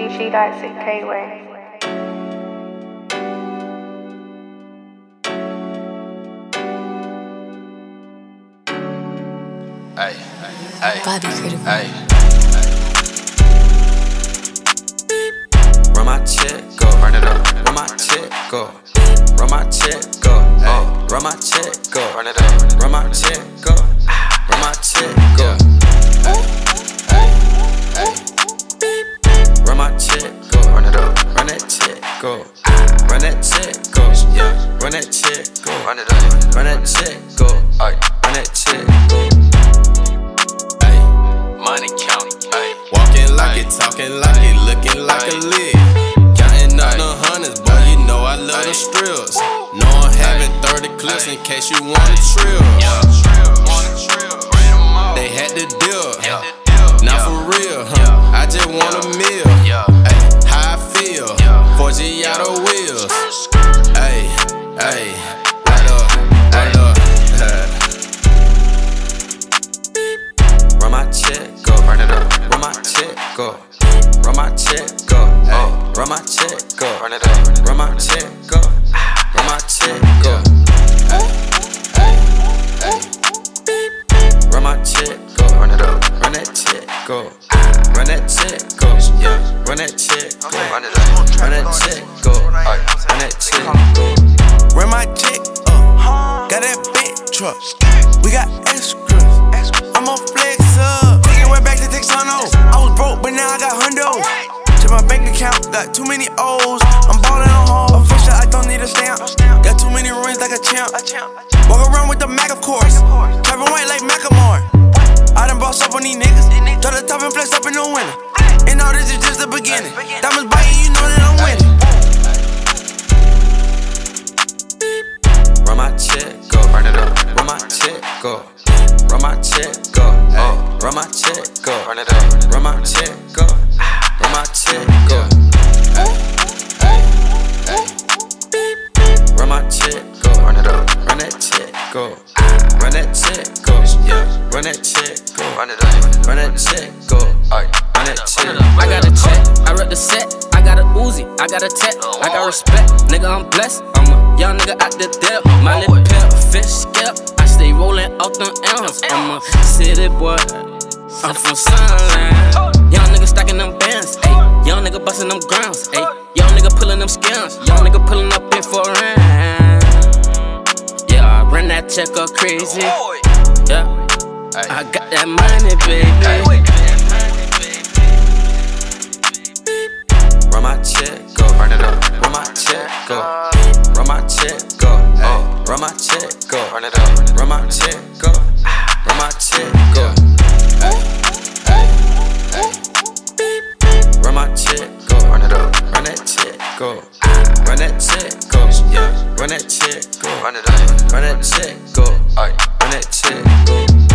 G.6K-Way. Bobby Critical. Run my check, go. Run it up. Run my check, go. Run my check, go. Run my check, go. Run it up. Run my check, go. Run my check, go. Run my check, go. Run it up. Run that check, go. Run that check, go. Yeah. Run that check, go. Run it up. Run that check, go. Run that check, go. Money count, Walking like it, talking like it, looking like a lick. Counting up the hundreds, boy, you know I love the strills. Know I'm having 30 clips in case you want a trill. They had the deal, not for real, I just want a meal. How I feel, 4G out of wheels. Right up. Run my check, go. Run it up. Run my check, go. Run my check, go. Run my check, go. Run it up. Run my check, go. Run my check, go. Run my check, go. Run it up. Run that check, go. Run that check, go. Yeah. Run that check, go. Run it up. Run that check, go. Run that check, go. Run my check up, got that big truck. We got extras, I'ma flex up. Take it right back to Texano. I was broke, but now I got hundo. Check my bank account, got too many O's. I'm ballin' on home, official, I don't need a stamp. Got too many rings like a champ. Walk around with the Mac, of course. Trappin' white like Macklemore. I done boss up on these niggas. Drop the top and flex up in the winter. And all this is just the beginning. Diamonds biting, you know that I'm winning. Run my check, go. Run it up. Run my check, go. Run my check, go. Run my check, go. Run it up. Run my check, go. Run my check, go. Run my check, go. Run it up. Run that check, go. Run that check, go. Yeah. Run that check, go. Run it up. Run that check, go. Run that check. I got a check, I rep the set. I got a Uzi, I got a tech. I got respect, nigga, I'm blessed. I'm a young nigga out the depth. My lip pimp, fish skip. I stay rolling out them M's. I'm a city boy, I'm from Sunland. Young nigga stacking them bands, ayy. Young nigga busting them grounds, ayy. Young nigga pulling them skins. Young nigga pulling up in for rent. Yeah, I run that check up crazy. Yeah, I got that money, baby. Run my check, go. Run it up. Run my check, go. Run my check, go. Run my check, go. Run it up. Run my check, go. Run my check, go. Run my check, go. Run it up. Run that check, go. Run that check, go. Yeah. Run that check, go. Run it up. Run that check, go. Run that check, go.